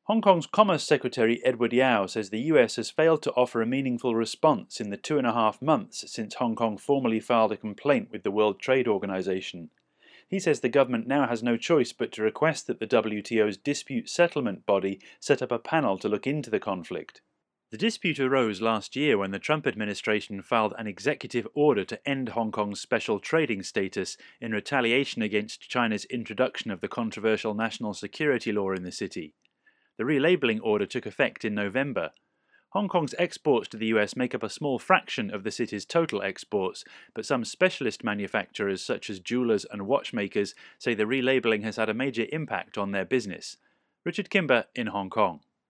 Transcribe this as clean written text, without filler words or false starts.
Hong Kong's Commerce Secretary Edward Yao says the US has failed to offer a meaningful response in the 2.5 months since Hong Kong formally filed a complaint with the World Trade Organization. He says the government now has no choice but to request that the WTO's dispute settlement body set up a panel to look into the conflict. The dispute arose last year when the Trump administration filed an executive order to end Hong Kong's special trading status in retaliation against China's introduction of the controversial national security law in the city. The relabeling order took effect in November. Hong Kong's exports to the US make up a small fraction of the city's total exports, but some specialist manufacturers such as jewelers and watchmakers say the relabeling has had a major impact on their business. Richard Kimber in Hong Kong.